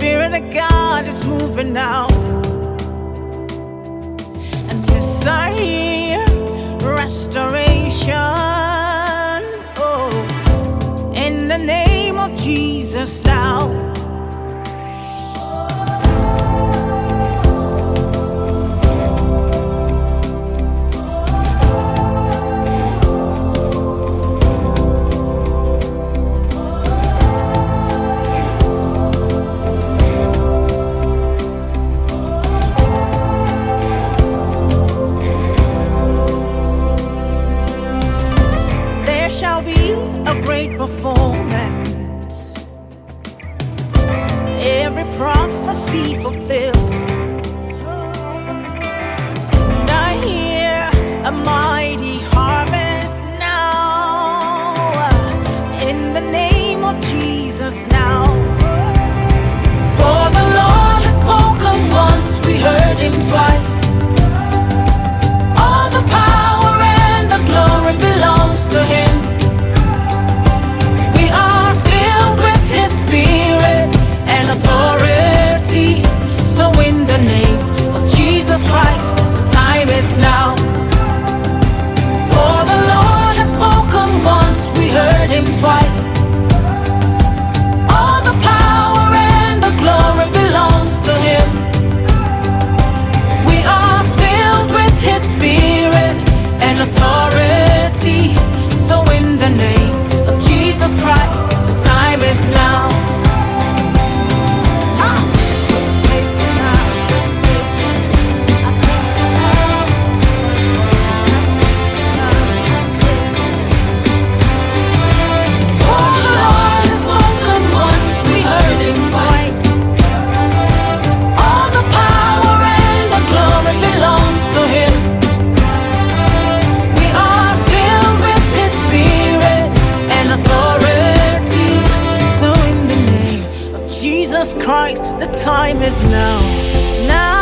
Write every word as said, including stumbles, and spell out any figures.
Spirit of God is moving now. And yes, I hear restoration. Oh, in the name of Jesus now. Performance, every prophecy fulfilled, and I hear a mighty harvest now, in the name of Jesus now. For the Lord has spoken once, we heard him twice. All the power and the glory belongs to him. Authority, so in the name of Jesus Christ, the time is now. For the Lord has spoken once, we heard him twice. All the power and the glory belongs to him. We are filled with his spirit and authority, so in the name of Jesus Christ, the time is now. Christ, the time is now. Now.